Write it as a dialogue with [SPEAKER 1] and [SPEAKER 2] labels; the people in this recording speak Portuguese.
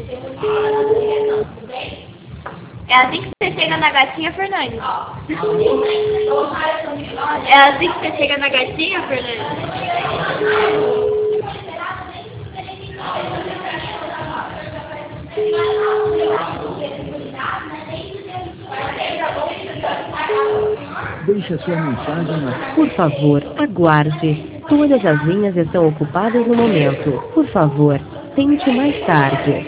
[SPEAKER 1] É assim que você chega na gatinha, Fernandes? É assim que você chega na gatinha, Fernandes?
[SPEAKER 2] Deixe a sua mensagem na...
[SPEAKER 3] Por favor, aguarde. Todas as linhas estão ocupadas no momento. Por favor, tente mais tarde.